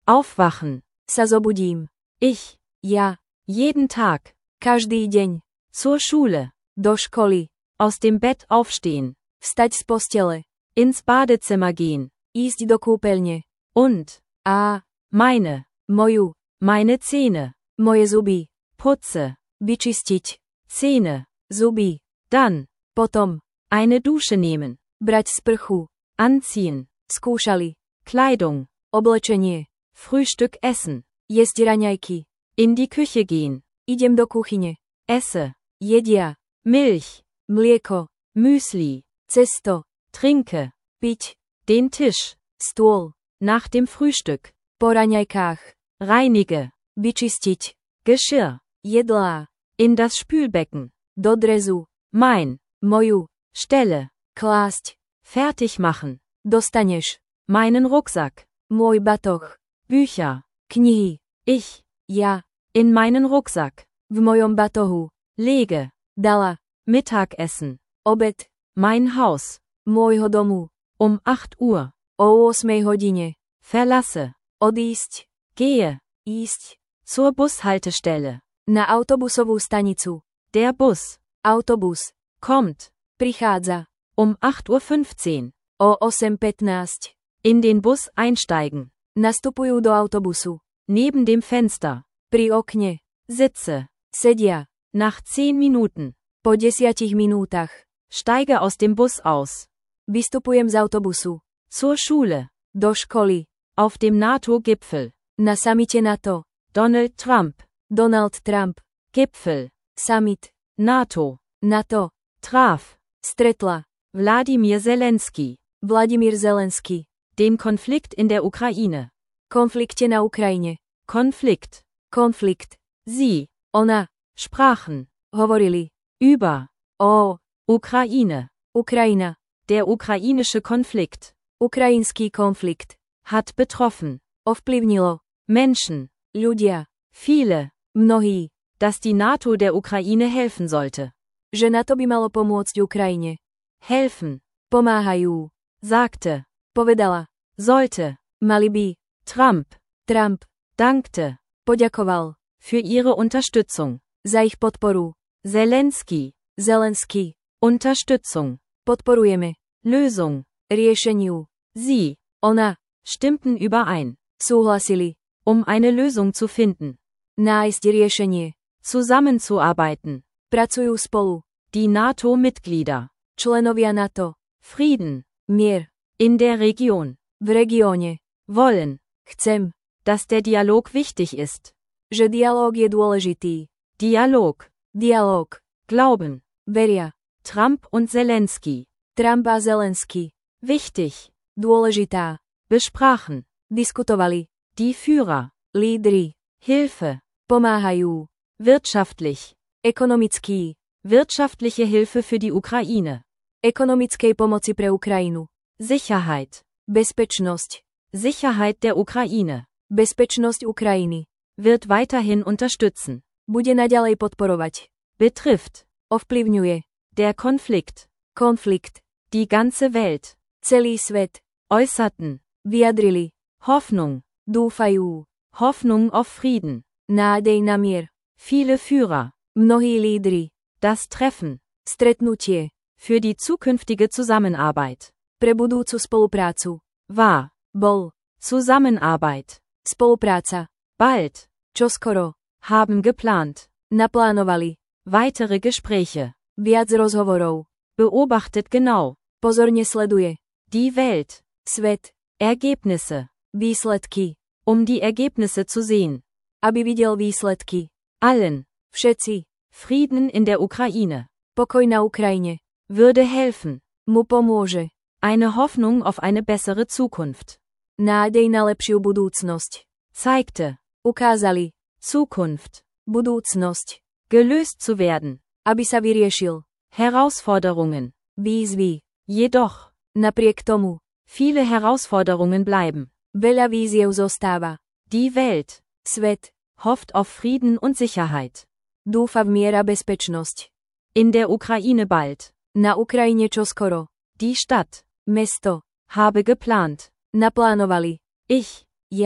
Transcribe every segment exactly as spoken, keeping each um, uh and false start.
Aufwachen. Sa zobudím. Ich. Ja. Jeden Tag. Každý deň. Zur Schule. Do školy. Aus dem Bett aufstehen. Vstať z postele. Ins Badezimmer gehen. Ísť do kúpeľne. Und. A. Meine. Moju. Meine Zähne. Moje zuby. Putze. Vyčistiť. Zähne. Zuby. Dann. Potom. Eine Dusche nehmen. Brať sprchu. Anziehen. Skúšali. Kleidung. Oblečenie. Frühstück essen. Jesť raňajky. In die Küche gehen. Idem do kuchyne. Esse. Jedia. Milch. Mlieko. Müsli. Cesto. Trinke. Piť. Den Tisch. Stôl. Nach dem Frühstück. Po raňajkách. Reinige. Vyčistiť. Geschirr. Jedlá. In das Spülbecken. Do drezu. Mein. Moju. Stelle. Klásť. Fertig machen. Dostaneš. Meinen Rucksack. Môj batoh. Bücher. Knihy. Ich. Ja. In meinen Rucksack. V mojom batohu. Lege. Dala. Mittagessen. Obed. Mein Haus. Môjho domu. Um acht Uhr. O ôsmej hodine. Verlasse. Odísť. Gehe. Ísť. Zur Bushaltestelle. Na autobusovú stanicu. Der Bus. Autobus. Kommt. Prichádza. Um acht Uhr fünfzehn. O osem pätnásť. In den Bus einsteigen. Nastupujú do autobusu. Neben dem Fenster. Pri okne. Sitze. Sedia. Nach zehn Minuten. Po desiatich minútach. Steige aus dem Bus aus. Vystupujem z autobusu. Zur Schule. Do školy. Auf dem NATO-Gipfel. Na samite NATO. Donald Trump. Donald Trump. Gipfel. Summit. NATO. NATO. Traf. Stretla. Wladimir Zelensky. Vladimír Zelenský. Den Konflikt in der Ukraine. Konflikte na Ukrajine. Konflikt. Konflikt. Sie. Ona. Sprachen. Hovorili. Über. O. Ukraine. Ukrajina. Der ukrainische Konflikt. Ukrajinský konflikt. Hat betroffen. Ovplyvnilo. Menschen. Ľudia. Viele. Mnohí. Dass die NATO der Ukraine helfen sollte. Že NATO by malo pomôcť Ukrajine. Helfen. Pomáhajú. Sagte. Povedala. Sollte. Mali by. Trump. Trump. Dankte. Poďakoval. Für ihre Unterstützung. Za ich podporu. Zelensky. Zelenský. Unterstützung. Podporujeme. Lösung. Riešeniu. Sie. Ona. Stimmten überein. Súhlasili. Um eine Lösung zu finden. Nájsť riešenie. Zusammenzuarbeiten. Pracujú spolu. Die NATO-Mitglieder. Členovia NATO. Frieden. Mier. In der Region. V regióne. Wollen. Chcem. Dass der Dialog wichtig ist. Že dialóg je dôležitý. Dialog. Dialóg. Glauben. Veria. Trump und Zelensky. Trump a Zelenský. Wichtig. Dôležitá. Besprachen. Diskutovali. Die Führer. Lídri. Hilfe. Pomáhajú. Wirtschaftlich. Ekonomický. Wirtschaftliche Hilfe für die Ukraine. Ekonomickej pomoci pre Ukrajinu. Sicherheit. Bezpečnosť. Sicherheit der Ukraine. Bezpečnosť Ukrajiny. Wird weiterhin unterstützen. Bude naďalej podporovať. Betrifft. Ovplyvňuje. Der Konflikt. Konflikt. Die ganze Welt. Celý svet. Äußerten. Vyjadrili. Hoffnung. Dúfajú. Hoffnung auf Frieden. Nádej na mier. Viele Führer. Mnohí lídri. Das Treffen. Stretnutie. Für die zukünftige Zusammenarbeit. Pre budúcu spoluprácu. War. Bol. Zusammenarbeit. Spolupráca. Bald. Čoskoro. Haben geplant. Naplánovali. Weitere Gespräche. Viac rozhovorov. Beobachtet genau. Pozorne sleduje. Die Welt. Svet. Ergebnisse. Výsledky. Um die Ergebnisse zu sehen. Aby videl výsledky. Allen. Všetci. Frieden in der Ukraine. Pokoj na Ukrajine. Würde helfen. Mu pomôže. Eine Hoffnung auf eine bessere Zukunft. Nádej na lepšiu budúcnosť. Zeigte. Ukázali. Zukunft. Budúcnosť. Gelöst zu werden. Aby sa vyriešil. Herausforderungen. Výzvy. Jedoch. Napriek tomu. Viele Herausforderungen bleiben. Veľa výziev zostáva. Die Welt. Svet. Hofft auf Frieden und Sicherheit. Dúfa v mier a bezpečnosť. In der Ukraine bald. Na Ukrajine čoskoro. Die Stadt. Mesto. Habe geplant. Naplánovali. Ich. Ja.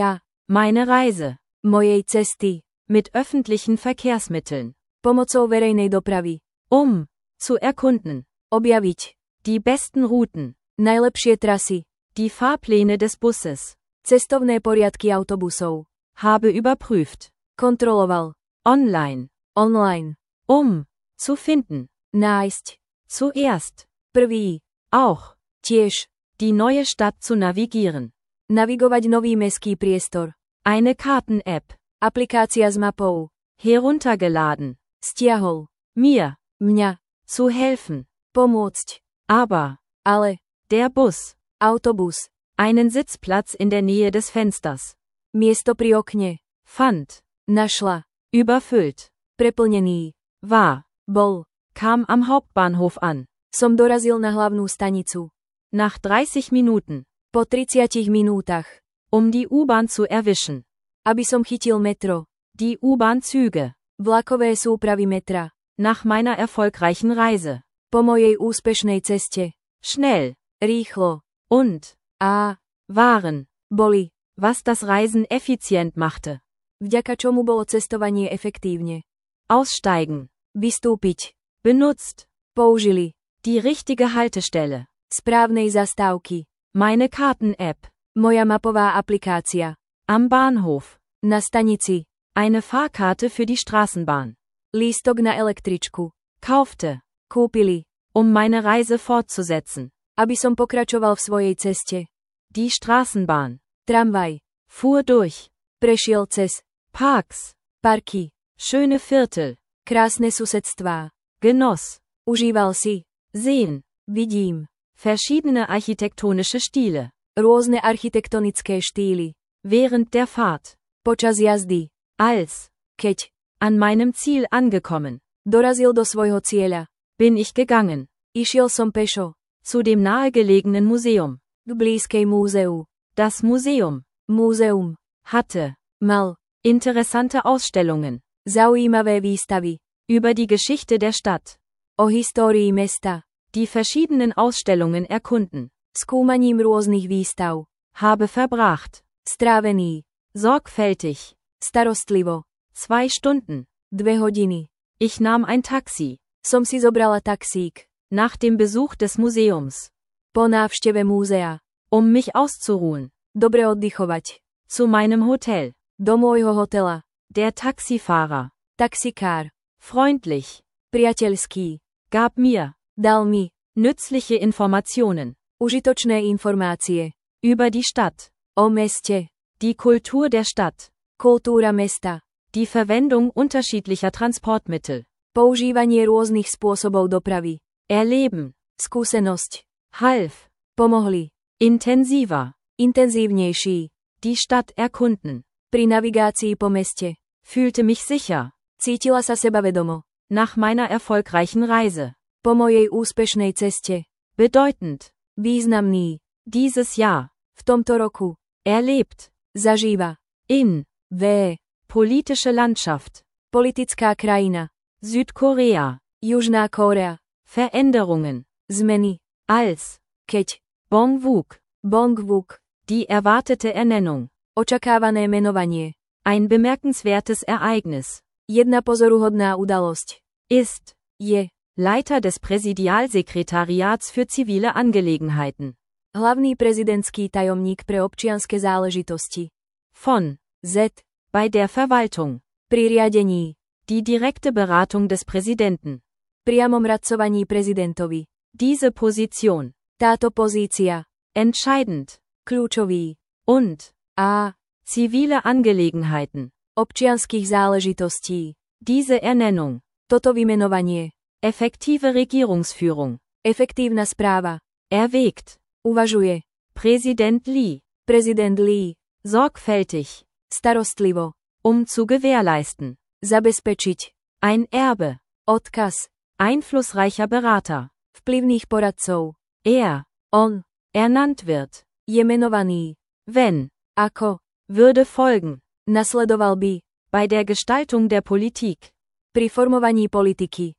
Meine Reise. Mojej cesty. Mit öffentlichen Verkehrsmitteln. Pomocou verejnej dopravy. Um. Zu erkunden. Objaviť. Die besten Routen. Najlepšie trasy. Die Fahrpläne des Busses. Cestovné poriadky autobusov. Habe überprüft. Kontroloval. Online. Online. Um. Zu finden. Nájsť. Zuerst. Prvý. Auch. Tiež. Die neue Stadt zu navigieren. Navigovať nový mestský priestor. Eine Karten-App. Aplikácia s mapou. Heruntergeladen. Stiahol. Mir. Mňa. Zu helfen. Pomôcť. Aber. Ale. Der Bus. Autobus. Einen Sitzplatz in der Nähe des Fensters. Miesto pri okne. Fand. Našla. Überfüllt. Preplnený. War. Bol. Kam am Hauptbahnhof an. Som dorazil na hlavnú stanicu. Nach dreißig Minuten. Po tridsiatich minútach. Um die U-Bahn zu erwischen. Aby som chytil metro. Die U-Bahn-Züge. Vlakové súpravy metra. Nach meiner erfolgreichen Reise. Po mojej úspešnej ceste. Schnell. Rýchlo. Und. A. Waren. Boli. Was das Reisen effizient machte. Vďaka čomu bolo cestovanie efektívne. Aussteigen. Vystúpiť. Benutzt. Použili. Die richtige Haltestelle. Správnej zastávky. Meine Karten-App. Moja mapová aplikácia. Am Bahnhof. Na stanici. Eine Fahrkarte für die Straßenbahn. Lístok na električku. Kaufte. Kúpili. Um meine Reise fortzusetzen. Aby som pokračoval v svojej ceste. Die Straßenbahn. Tramvaj. Fuhr durch. Prešiel cez. Parks. Parky. Schöne Viertel. Krásne susedstvá. Genoss. Užíval si. Sehen. Vidím. Verschiedene architektonische Stile. Rôzne architektonické štýly. Während der Fahrt. Počas jazdy. Als. Keď. An meinem Ziel angekommen. Dorazil do svojho cieľa. Bin ich gegangen. Išiel som pešo. Zu dem nahegelegenen Museum. K blízkej múzeu. Das Museum. Múzeum. Hatte. Mal. Interessante Ausstellungen. Zaujímavé výstavy. Über die Geschichte der Stadt. O histórii mesta. Die verschiedenen Ausstellungen erkunden. Skúmaním rôznych výstav. Habe verbracht. Strávený. Sorgfältig. Starostlivo. Zwei Stunden. Dve hodiny. Ich nahm ein Taxi. Som si zobrala taxík. Nach dem Besuch des Museums. Po návšteve múzea. Um mich auszuruhen. Dobre oddychovať. Zu meinem Hotel. Do môjho hotela. Der Taxifahrer. Taxikár. Freundlich. Priateľský. Gab mir. Dal mi. Nützliche Informationen. Užitočné informácie. Über die Stadt. O meste. Die Kultur der Stadt. Kultúra mesta. Die Verwendung unterschiedlicher Transportmittel. Používanie rôznych spôsobov dopravy. Erleben. Skúsenosť. Half. Pomohli. Intensiver. Intenzívnejší. Die Stadt erkunden. Pri navigácii po meste. Fühlte mich sicher. Cítila sa sebavedomo. Nach meiner erfolgreichen Reise. Po mojej úspešnej ceste. Bedeutend. Významný. Dieses Jahr. V tomto roku. Erlebt. Zažíva. In. V. Politische Landschaft. Politická krajina. Südkorea. Južná Kórea. Veränderungen. Zmeny. Als. Keď. Bongwook. Bongwook. Die erwartete Ernennung. Očakávané menovanie. Ein bemerkenswertes Ereignis. Jedna pozoruhodná udalosť. Ist. Je. Leiter des Präsidialsekretariats für zivile Angelegenheiten. Hlavný prezidentský tajomník pre občianske záležitosti. Von. Z. Bei der Verwaltung. Pri riadení. Die direkte Beratung des Präsidenten. Priamom radcovaní prezidentovi. Diese Position. Táto pozícia. Entscheidend. Kľúčový. Und. A. Zivile Angelegenheiten. Občianskych záležitostí. Diese Ernennung. Toto vymenovanie. Effektive Regierungsführung. Efektívna správa. Erwägt. Uvažuje. Präsident Lee. Prezident Lee. Sorgfältig. Starostlivo. Um zu gewährleisten. Zabezpečiť. Ein Erbe. Odkaz. Einflussreicher Berater. Vplyvných poradcov. Er. On. Ernannt wird. Je menovaný. Wenn. Ako. Würde folgen. Nasledoval by. Bei der Gestaltung der Politik. Pri formovaní politiky.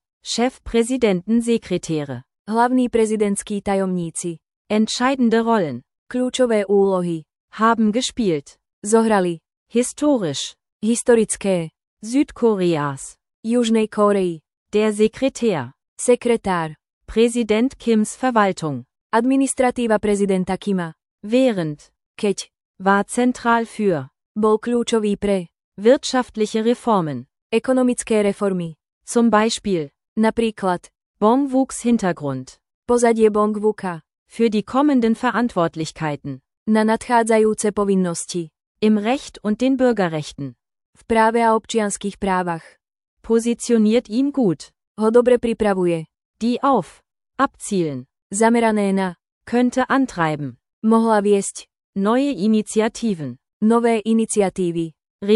Chefpräsidentensekretäre. Hlavní prezidentskí tajomníci. Entscheidende Rollen. Kľúčové úlohy. Haben gespielt. Zohrali. Historisch. Historické. Südkoreas. Južnej Kórei. Der Sekretär. Sekretár. Präsident Kims Verwaltung. Administratíva prezidenta Kima. Während. Keď. War zentral für. Bol kľúčový pre. Wirtschaftliche Reformen. Ekonomické reformy. Zum Beispiel. Napríklad. Bongwuks Hintergrund. Pozadie Bongwuka. Für die kommenden Verantwortlichkeiten. Na nadchádzajúce povinnosti. Im Recht und den Bürgerrechten. V práve a občianskych právach. Positioniert ihn gut. Ho dobre pripravuje. Die auf. Abzielen. Zamerané na. Könnte antreiben. Mohla viesť. Neue Initiativen. Nové iniciatívy.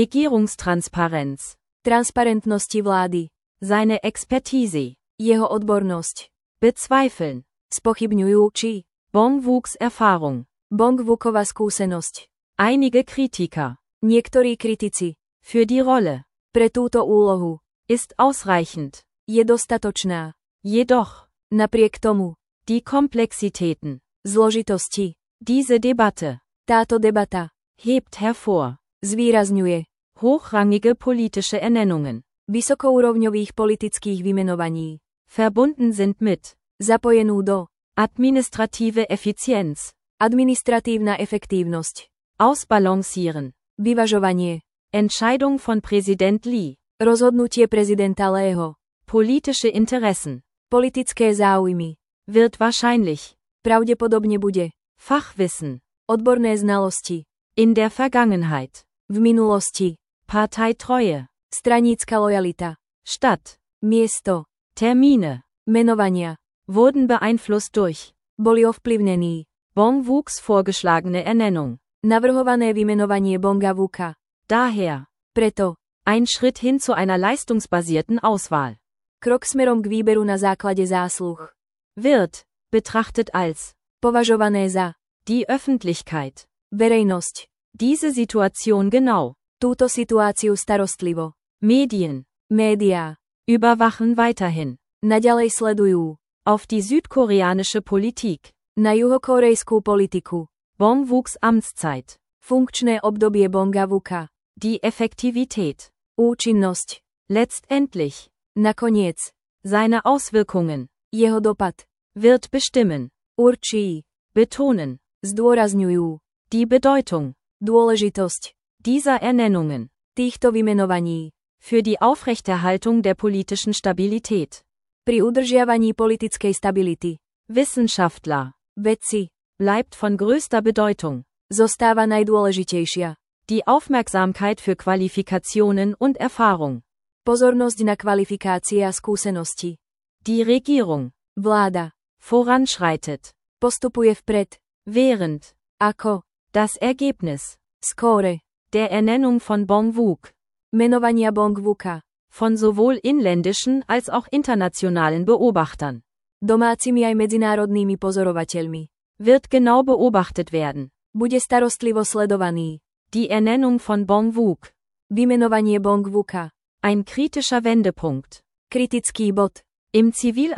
Regierungstransparenz. Transparentnosti vlády. Seine Expertise. Jeho odbornosť. Bezweifeln. Spochybňujú či. Bongwuks Erfahrung. Bongwukova skúsenosť. Einige Kritiker. Niektorí kritici. Für die Rolle. Pre túto úlohu. Ist ausreichend. Je dostatočná. Jedoch. Napriek tomu. Die Komplexitäten. Zložitosti. Diese Debatte. Táto debata. Hebt hervor. Zvýrazňuje. Hochrangige politische Ernennungen. Vysokourovňových politických vymenovaní. Verbunden sind mit. Zapojenú do. Administrative Effizienz. Administratívna efektívnosť. Ausbalancieren. Vyvažovanie. Entscheidung von Präsident Lee. Rozhodnutie prezidenta Leeho. Politische Interessen. Politické záujmy. Wird wahrscheinlich. Pravdepodobne bude. Fachwissen. Odborné znalosti. In der Vergangenheit. V minulosti. Parteitreue. Stranícka lojalita. Stadt. Miesto. Termine. Menovania. Wurden beeinflusst durch. Boli ovplyvnení. Bongwuks vorgeschlagene Ernennung. Navrhované vymenovanie Bongwuka. Daher. Preto. Ein Schritt hin zu einer leistungsbasierten Auswahl. Krok smerom k výberu na základe zásluh. Wird. Betrachtet als. Považované za. Die Öffentlichkeit. Verejnosť. Diese Situation genau. Túto situáciu starostlivo. Medien. Médiá. Überwachen weiterhin. Naďalej sledujú. Auf die südkoreanische Politik. Na juhokorejskú politiku. Bongwuks Amtszeit. Funkčné obdobie Bongwuka. Die Effektivität. Účinnosť. Letztendlich. Nakoniec. Seine Auswirkungen. Jeho dopad. Wird bestimmen. Určí. Betonen. Zdôrazňujú. Die Bedeutung. Dôležitosť. Dieser Ernennungen. Týchto vymenovaní. Für die Aufrechterhaltung der politischen Stabilität. Pri udržiavaní politickej stability. Wissenschaftler. Vedci. Bleibt von größter Bedeutung. Zostáva najdôležitejšia. Die Aufmerksamkeit für Qualifikationen und Erfahrung. Pozornosť na kvalifikácie a skúsenosti. Die Regierung. Vláda. Voranschreitet. Postupuje vpred. Während. Ako. Das Ergebnis. Skóre. Der Ernennung von Bongwuk. Menovania Bongwuka. Von sowohl inländischen als auch internationalen Beobachtern. Domácimi aj medzinárodnými pozorovateľmi. Wird genau beobachtet werden. Bude starostlivo sledovaný. Die Ernennung von Bongwuk. Vymenovanie Bongwuka. Ein kritischer Wendepunkt. Kritický bod. Im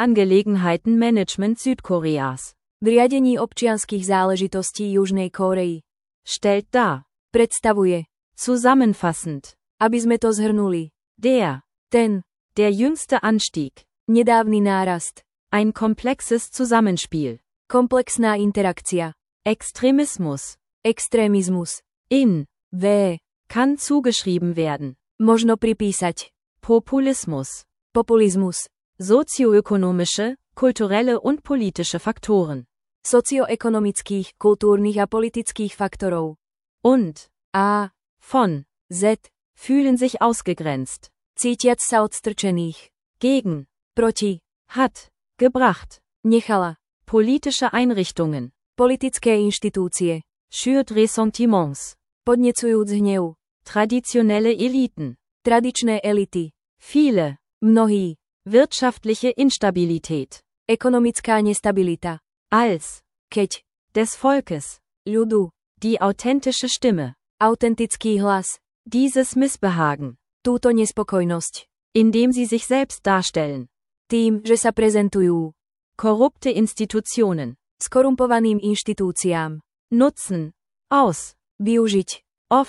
Zivilangelegenheitenmanagement Südkoreas. V riadení občianskych záležitostí Južnej Kórei. Stellt dar. Predstavuje. Zusammenfassend. Aby sme to zhrnuli. Der. Ten. Der jüngste Anstieg. Nedávny nárast. Ein komplexes Zusammenspiel. Komplexná interakcia. Extremismus. Extrémizmus. In. V. Kann zugeschrieben werden. Možno pripísať. Populismus. Populizmus. Sozioökonomische, kulturelle und politische Faktoren. Socioekonomických, kultúrnych a politických faktorov. Und. A. Von. Z. Fühlen sich ausgegrenzt. Cítiac sa odstrčených. Gegen. Proti. Hat. Gebracht. Nechala. Politische Einrichtungen. Politické inštitúcie. Schürt Ressentiments. Podnecujúc hnev. Traditionelle Eliten. Tradičné elity. Viele. Mnohí. Wirtschaftliche Instabilität. Ekonomická nestabilita. Als. Keď. Des Volkes. Ľudu. Die authentische Stimme. Autentický hlas. Dieses Missbehagen. Túto nespokojnosť. Indem sie sich selbst darstellen. Tým, že sa prezentujú. Korrupte Institutionen. Skorumpovaným inštitúciám. Nutzen. Aus. Využiť. Oft.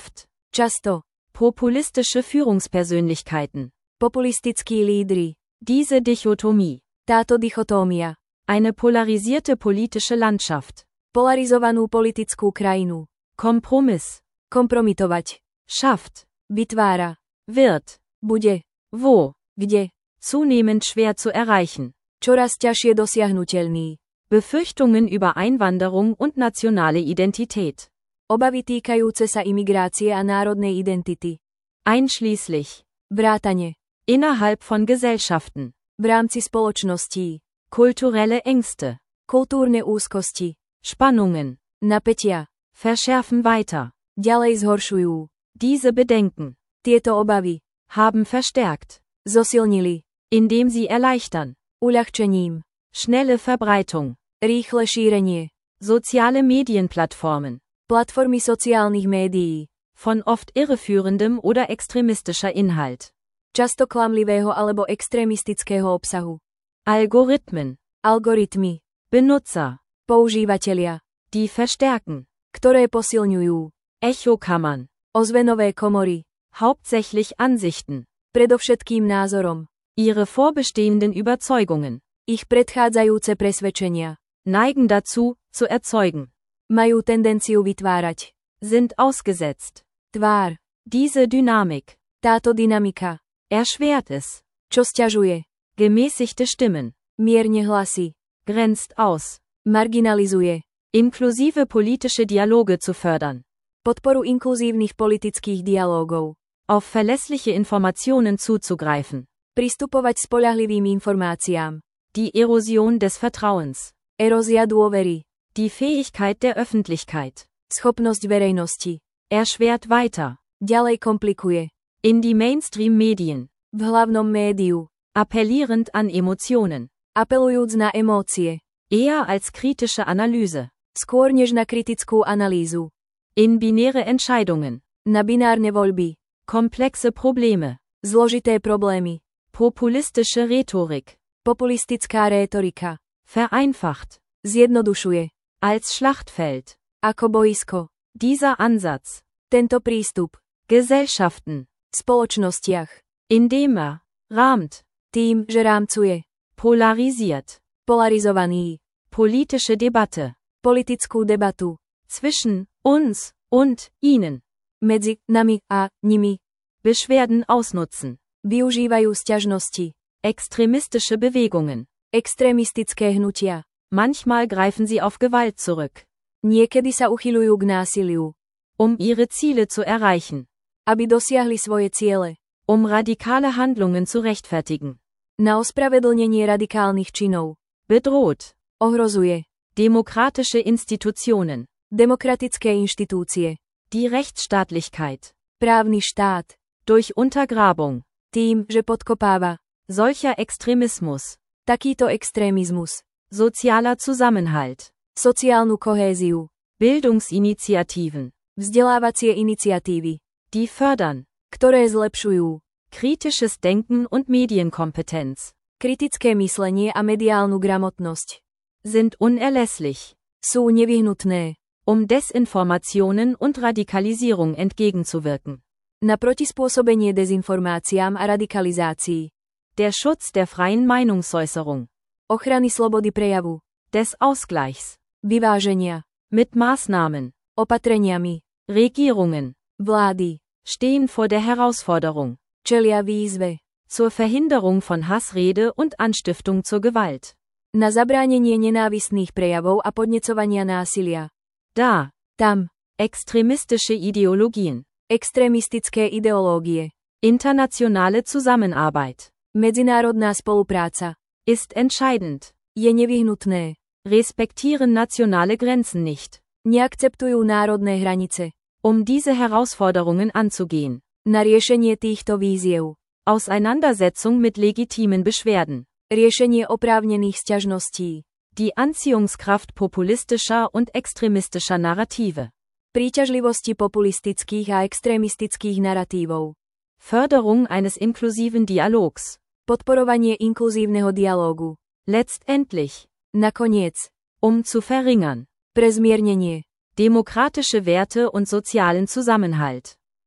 Často. Populistische Führungspersönlichkeiten. Populistickí lídri. Diese Dichotomie. Táto dichotómia. Eine polarisierte politische Landschaft. Polarizovanú politickú krajinu. Kompromiss. Kompromitovať. Schafft. Vytvára. Wird. Bude. Wo. Kde. Zunehmend schwer zu erreichen. Čoraz ťažšie dosiahnuteľný. Befürchtungen über Einwanderung und nationale Identität. Obavy týkajúce sa imigrácie a národnej identity. Einschließlich. Vrátane. Innerhalb von Gesellschaften. V rámci spoločností. Kulturelle Ängste. Kultúrne úzkosti. Spannungen. Napätia. Verschärfen weiter. Ďalej zhoršujú. Diese Bedenken. Tieto obavy. Haben verstärkt. Zosilnili. Indem sie erleichtern. Uľahčením. Schnelle Verbreitung. Rýchle šírenie. Soziale Medienplattformen. Platformy sociálnych médií. Von oft irreführendem oder extremistischer Inhalt. Často klamlivého alebo extrémistického obsahu. Algorithmen. Algoritmy. Benutzer. Používatelia. Die verstärken. Ktoré posilňujú. Echokammern. Ozvenové komory. Hauptsächlich Ansichten. Predovšetkým názorom. Ihre vorbestehenden Überzeugungen. Ich predchádzajúce presvedčenia. Neigen dazu, zu erzeugen. Majú tendenciu vytvárať. Sind ausgesetzt. Tvár. Diese Dynamik. Táto dynamika. Erschwert es. Čo sťažuje. Gemäßigte Stimmen. Mierne hlasy. Grenzt aus. Marginalizuje. Inklusive politische Dialoge zu fördern. Podporu inkluzívnych politických dialógov. Auf verlässliche Informationen zuzugreifen. Pristupovať spoľahlivým informáciám. Die Erosion des Vertrauens. Erózia dôvery. Die Fähigkeit der Öffentlichkeit. Schopnosť verejnosti. Erschwert weiter. Ďalej komplikuje. In die Mainstream-Medien. V hlavnom médiu. Appellierend an Emotionen. Apelujúc na emócie. Eher als kritische Analyse. Skôr než na kritickú analýzu. In binäre Entscheidungen. Na binárne voľby. Komplexe Probleme. Zložité problémy. Populistische Rhetorik. Populistická rétorika. Vereinfacht. Zjednodušuje. Als Schlachtfeld. Ako boisko. Dieser Ansatz. Tento prístup. Gesellschaften. V spoločnostiach. Indem er. Rahmt. Tým, že rámcuje. Polarisiert. Polarizovaný. Politische Debatte. Politickú debatu. Zwischen uns und ihnen. Medzi nami a nimi. Beschwerden ausnutzen. Využívajú sťažnosti. Extremistische Bewegungen. Extrémistické hnutia. Manchmal greifen sie auf Gewalt zurück. Niekedy sa uchyľujú k násiliu. Um ihre Ziele zu erreichen. Aby dosiahli svoje ciele. Um radikale Handlungen zu rechtfertigen. Na ospravedlnenie radikálnych činov. Bedroht. Ohrozuje. Demokratische Institutionen. Demokratické inštitúcie. Die Rechtsstaatlichkeit. Právny štát. Durch Untergrabung. Tým, že podkopáva. Solcher Extremismus. Takýto extrémizmus. Sozialer Zusammenhalt. Sociálnu kohéziu. Bildungsinitiativen. Vzdelávacie iniciatívy. Die fördern. Ktoré zlepšujú. Kritisches Denken und Medienkompetenz. Kritické myslenie a mediálnu gramotnosť. Sind unerlässlich. Sú nevyhnutné. Um Desinformationen und Radikalisierung entgegenzuwirken. Na protispôsobenie dezinformáciám a radikalizácii. Der Schutz der freien Meinungsäußerung. Ochrany slobody prejavu. Des Ausgleichs. Vyváženia. Mit Maßnahmen. Opatreniami. Regierungen. Vlády. Stehen vor der Herausforderung. Čelia výzve. Zur Verhinderung von Hassrede und Anstiftung zur Gewalt. Na zabránenie nenávistných prejavov a podnecovania násilia. Da. Tam. Extremistische Ideologien. Extrémistické ideológie. Internationale Zusammenarbeit. Medzinárodná spolupráca. Ist entscheidend. Je nevyhnutné. Respektieren nationale Grenzen nicht. Neakceptujú národné hranice. Um diese Herausforderungen anzugehen. Na riešenie týchto víziev. Auseinandersetzung mit legitimen Beschwerden. Riešenie oprávnených sťažností. Die Anziehungskraft populistischer und extremistischer Narrative. Príťažlivosti populistických a extrémistických naratívov. Förderung eines inklusiven Dialogs. Podporovanie inkluzívneho dialógu. Letztendlich. Nakoniec. Um zu verringern. Pre zmiernenie. Demokratische Werte und sozialen Zusammenhalt.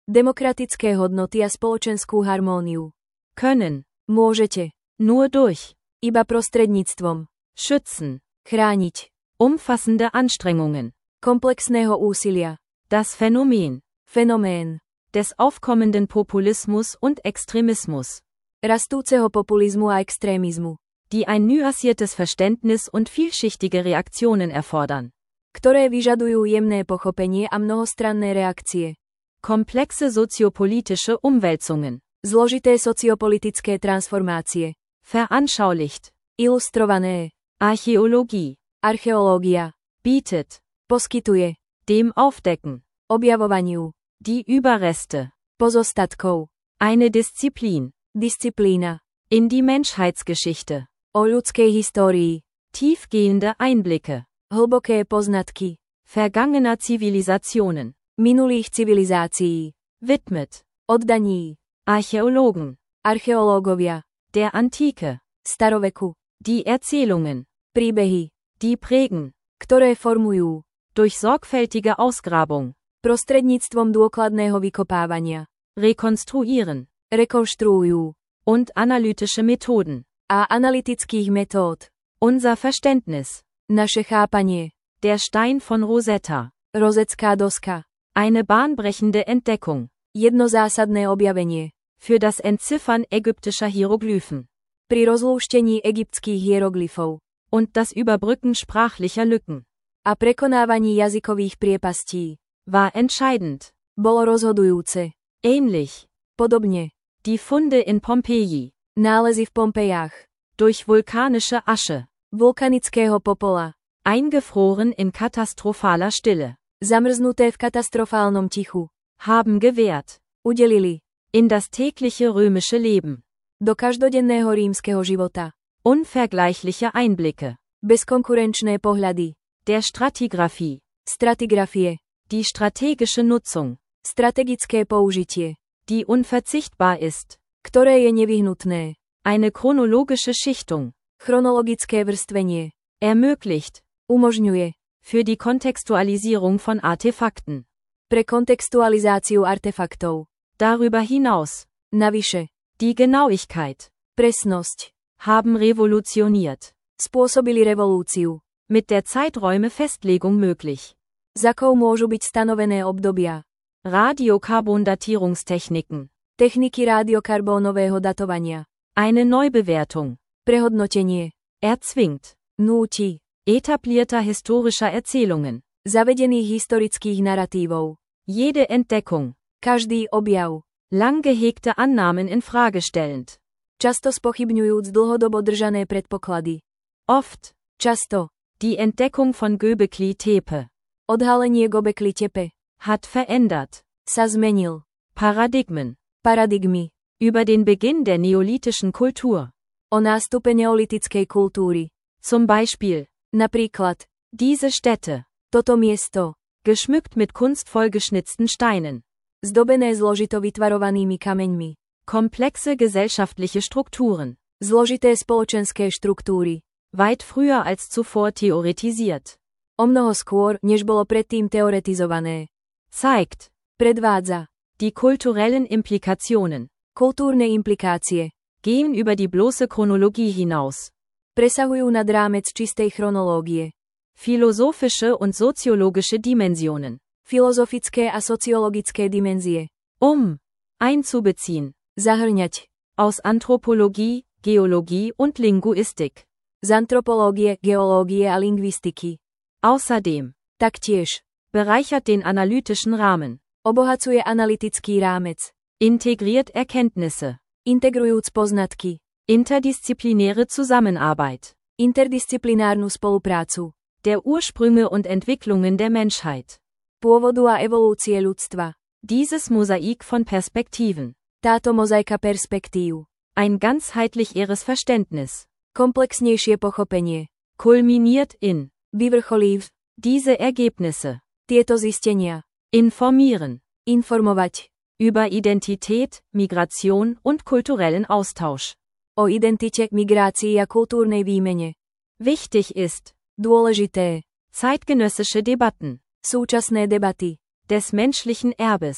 Demokratické hodnoty a spoločenskú harmóniu. Können. Môžete. Nur durch. Iba prostredníctvom. Schützen. Chrániť. Umfassende Anstrengungen. Komplexného úsilia. Das Phänomen. Fenomén. Des aufkommenden Populismus und Extremismus. Rastúceho populizmu a extrémizmu. Die ein nuanciertes Verständnis und vielschichtige Reaktionen erfordern. Ktoré vyžadujú jemné pochopenie a mnohostranné reakcie. Komplexe soziopolitische Umwälzungen. Zložité sociopolitické transformácie. Veranschaulicht. Ilustrované. Archäologie. Archeológia. Bietet. Poskytuje. Dem Aufdecken. Objavovaniu. Die Überreste. Pozostatkov. Eine Disziplin. Disciplína. In die Menschheitsgeschichte. O ľudskej histórii. Tiefgehende Einblicke. Hlboké poznatky. Vergangener Zivilisationen. Minulých civilizácií. Widmet. Oddaní. Archäologen. Archeológovia. Der Antike. Staroveku. Die Erzählungen. Príbehy. Die prägen. Ktoré formujú. Durch sorgfältige Ausgrabung. Prostredníctvom dôkladného vykopávania. Rekonstruieren. Rekonštruujú. Und analytische Methoden. A analytických metód. Unser Verständnis. Naše chápanie. Der Stein von Rosetta. Rozecká doska. Eine bahnbrechende Entdeckung. Jedno zásadné objavenie. Für das Entziffern ägyptischer Hieroglyphen. Pri rozlúštení egyptských hieroglyfov. Und das Überbrücken sprachlicher Lücken. A prekonávaní jazykových priepastí. War entscheidend. Bolo rozhodujúce. Ähnlich. Podobne. Die Funde in Pompeji. Nálezy v Pompejách. Durch vulkanische Asche. Vulkanického popola. Eingefroren in katastrophaler Stille. Zamrznuté v katastrofálnom tichu. Haben gewährt. Udelili. In das tägliche römische Leben. Do každodenného rímskeho života. Unvergleichliche Einblicke. Bezkonkurenčné pohľady. Der Stratigraphie. Stratigrafie. Die strategische Nutzung. Strategické použitie. Die unverzichtbar ist. Ktoré je nevyhnutné. Eine chronologische Schichtung. Chronologické vrstvenie. Ermöglicht. Umožňuje. Für die Kontextualisierung von Artefakten. Pre kontextualizáciu artefaktov. Darüber hinaus. Navyše. Die Genauigkeit. Presnosť. Haben revolutioniert. Spôsobili revolúciu. Mit der Zeiträume-Festlegung möglich. Za kou môžu byť stanovené obdobia. Radiokarbondatierungstechniken. Techniky rádiokarbónového datovania. Eine Neubewertung. Prehodnotenie. Erzwingt. Núti. Etablierter historischer Erzählungen. Zavedených historických naratívov. Jede Entdeckung. Každý objav. Lang gehegte Annahmen in Frage stellend. Často spochybňujúc dlhodobo držané predpoklady. Oft. Často. Die Entdeckung von Göbekli Tepe. Odhalenie Göbekli Tepe. Hat verändert. Sa zmenil. Paradigmen. Paradigmy. Über den Beginn der neolithischen Kultur. O nástupe neolitickej kultúry. Zum Beispiel. Napríklad. Diese Städte. Toto miesto. Geschmückt mit kunstvoll geschnitzten Steinen. Zdobené zložito vytvarovanými kameňmi. Komplexe gesellschaftliche Strukturen. Zložité spoločenské štruktúry. Weit früher als zuvor theoretisiert. O mnoho skôr, než bolo predtým teoretizované. Zeigt. Predvádza. Die kulturellen Implikationen. Kultúrne implikácie. Gehen über die bloße Chronologie hinaus. Presahujú nad rámec čistej chronológie. Philosophische und soziologische Dimensionen. Filozofické a sociologické dimenzie. Um. Einzubeziehen. Zahrňať. Aus Anthropologie, Geologie und Linguistik. Z antropológie, geológie a lingvistiky. Außerdem. Taktiež. Bereichert den analytischen Rahmen. Obohacuje analytický rámec. Integriert Erkenntnisse. Integrujúc poznatky. Interdisziplinäre Zusammenarbeit. Interdisciplinárnu spoluprácu. Der Ursprünge und Entwicklungen der Menschheit. Pôvodu a evolúcie ľudstva. Dieses Mosaik von Perspektiven. Táto mozaika perspektív. Ein ganzheitlich ihres Verständnis. Komplexnejšie pochopenie. Kulminiert in. Vyvrcholí v. Diese Ergebnisse. Tieto zistenia. Informieren. Informovať. Über Identität, Migration und kulturellen Austausch. O identite, migrácii a kultúrnej výmene. Wichtig ist. Dôležité. Zeitgenössische Debatten. Súčasné debaty. Des menschlichen Erbes.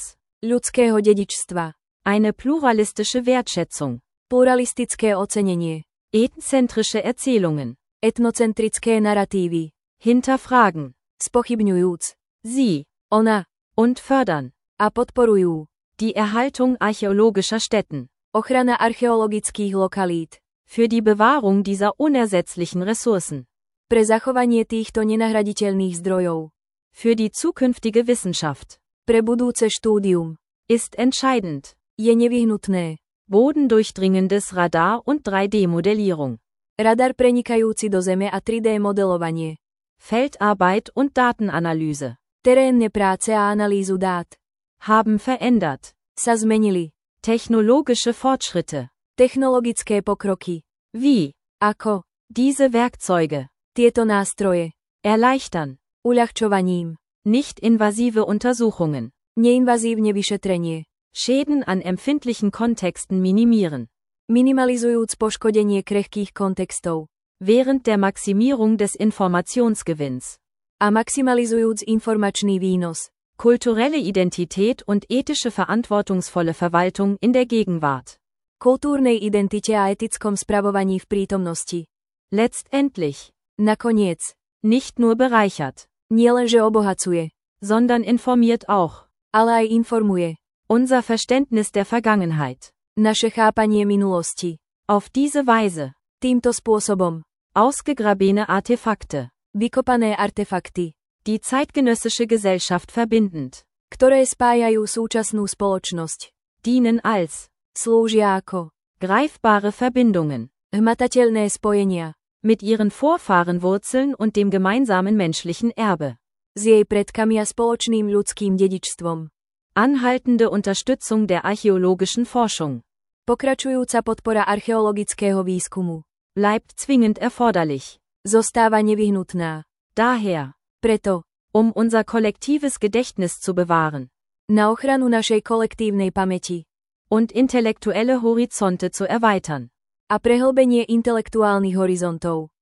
ľudského dedičstva, eine pluralistische Wertschätzung, pluralistické ocenenie, ethnozentrische Erzählungen, etnocentrické naratívy, hinterfragen, spochybňujúc, sie, ona, und fördern, a podporujú, die Erhaltung archäologischer Stätten, ochrana archeologických lokalít, für die Bewahrung dieser unersetzlichen Ressourcen, pre zachovanie týchto nenahraditeľných zdrojov, für die zukünftige Wissenschaft, pre budúce štúdium, ist entscheidend, je nevyhnutné, bodendurchdringendes Radar und drei D Modellierung, radar prenikajúci do Zeme a tri dé modelovanie, Feldarbeit und Datenanalyse, terénne práce a analýzu dát, haben verändert, sa zmenili, technologische Fortschritte, technologické pokroky, wie, ako, diese Werkzeuge, tieto nástroje, erleichtern, uľahčovaním, nicht invasive Untersuchungen, neinvazívne vyšetrenie, Schäden an empfindlichen Kontexten minimieren, minimalizujúc poškodenie krehkých kontextov, während der Maximierung des Informationsgewinns, a maximalizujúc informačný výnos, kulturelle Identität und ethische verantwortungsvolle Verwaltung in der Gegenwart, kultúrnej identite a etickom spravovaní v prítomnosti. Letztendlich, Nakoniec, nicht nur bereichert, nielenže obohacuje, sondern informiert auch, ale aj informuje, unser Verständnis der Vergangenheit, naše chápanie minulosti. auf diese Weise, Týmto spôsobom, ausgegrabene Artefakte, vykopané artefakty, die zeitgenössische Gesellschaft verbindend, ktoré spájajú súčasnú spoločnosť, dienen als, slúžia ako greifbare Verbindungen, hmatateľné spojenia mit ihren Vorfahrenwurzeln und dem gemeinsamen menschlichen Erbe, s jej predkami a spoločným ľudským dedičstvom. anhaltende Unterstützung der archäologischen Forschung, Pokračujúca podpora archeologického výskumu bleibt zwingend erforderlich, zostáva nevyhnutná. daher, Preto, um unser kollektives Gedächtnis zu bewahren, na ochranu našej kolektívnej pamäti und intellektuelle Horizonte zu erweitern, a prehlbenie intelektuálnych horizontov,